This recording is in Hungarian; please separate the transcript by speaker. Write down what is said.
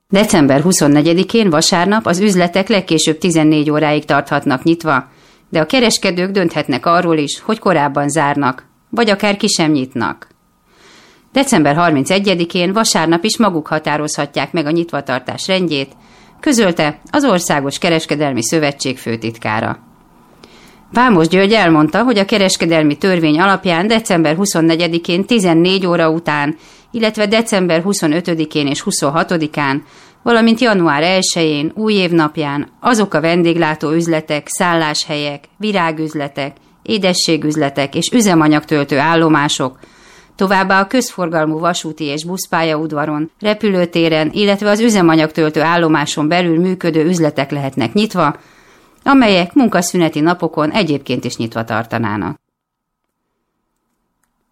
Speaker 1: December 24-én vasárnap az üzletek legkésőbb 14 óráig tarthatnak nyitva, de a kereskedők dönthetnek arról is, hogy korábban zárnak, vagy akár ki sem nyitnak. December 31-én vasárnap is maguk határozhatják meg a nyitvatartás rendjét, közölte az Országos Kereskedelmi Szövetség főtitkára. Vámos György elmondta, hogy a kereskedelmi törvény alapján december 24-én 14 óra után, illetve december 25-én és 26-án, valamint január 1-én, új év napján azok a vendéglátó üzletek, szálláshelyek, virágüzletek, édességüzletek és üzemanyagtöltő állomások, továbbá a közforgalmú vasúti és buszpályaudvaron, repülőtéren, illetve az üzemanyagtöltő állomáson belül működő üzletek lehetnek nyitva, amelyek munkaszüneti napokon egyébként is nyitva tartanának.